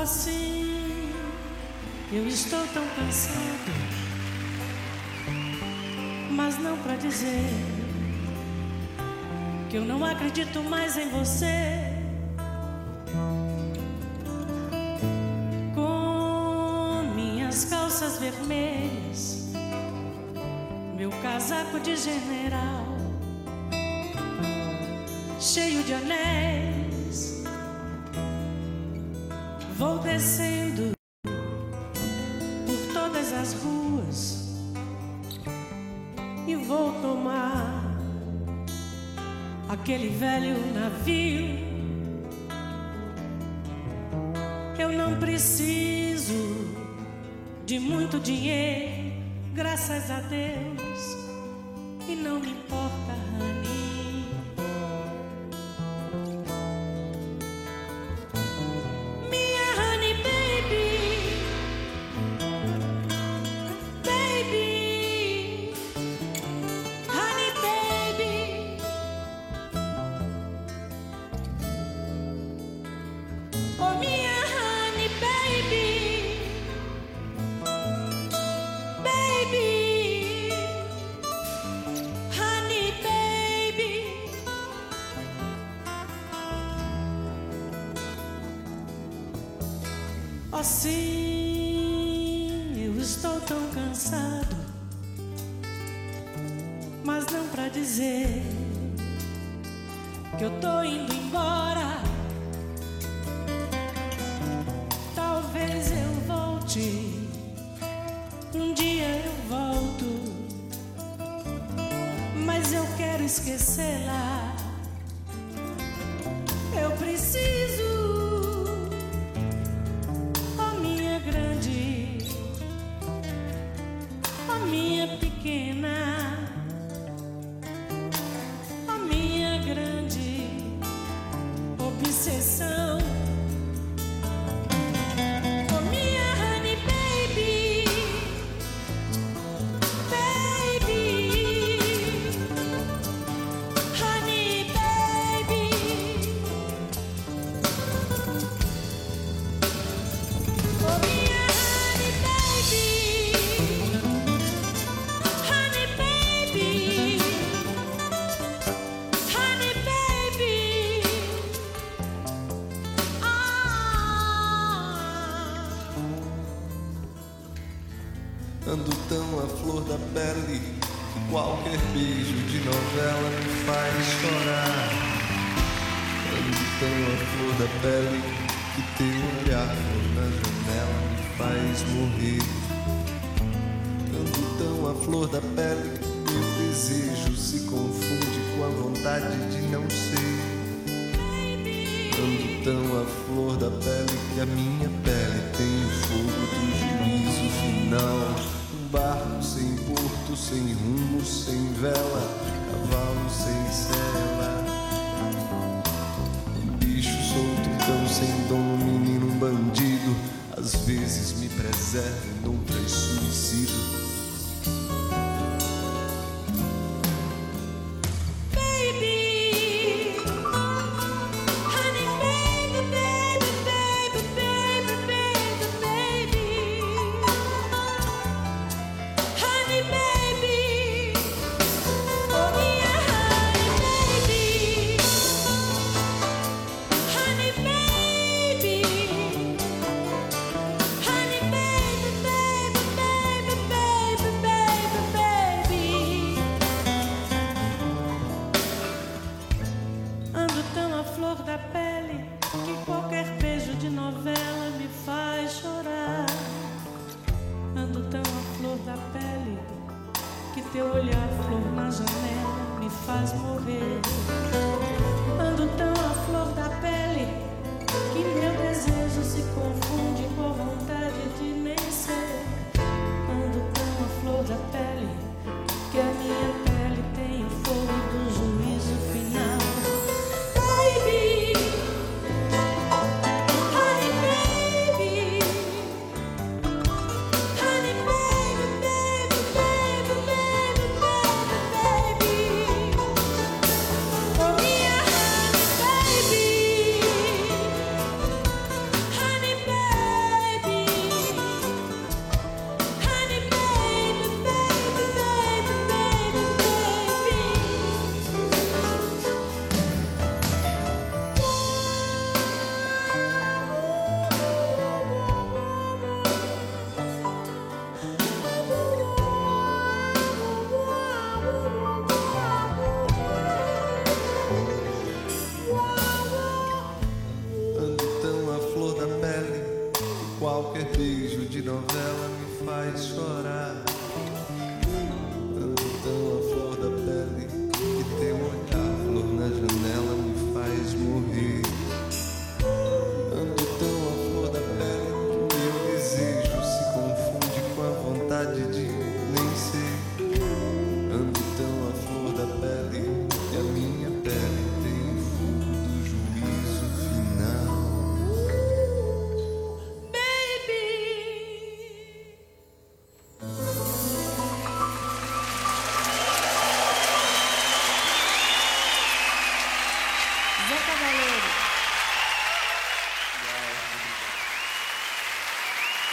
Assim, eu estou tão cansado, mas não pra dizer que eu não acredito mais em você. Com minhas calças vermelhas, meu casaco de general, cheio de anéis, vou descendo por todas as ruas e vou tomar aquele velho navio. Eu não preciso de muito dinheiro, graças a Deus, e não me importa, honey. Minha honey baby, baby, honey baby. Oh, minha honey baby, baby, honey baby. Assim, eu estou tão cansado, mas não pra dizer que eu tô indo embora. Talvez eu volte, um dia eu volto, mas eu quero esquecê-la. Eu preciso, oh minha grande, oh minha pequena, oh minha grande obsessão. Oh minha honey baby, baby, honey baby. Oh minha honey baby, honey baby, honey baby. Ando tão à flor da pele que qualquer beijo de novela me faz chorar. Ando tão à flor da pele que teu olhar na janela me faz morrer. Ando tão à flor da pele que meu desejo se confunde com a vontade de não ser. Ando tão à flor da pele que a minha pele tem o fogo do juízo final. Um barco sem porto, sem rumo, sem vela, cavalo sem sela. Um bicho solto, tão sem dono, menino, um bandido. Às vezes me preserva, noutras suicídio. Ando tão à flor da pele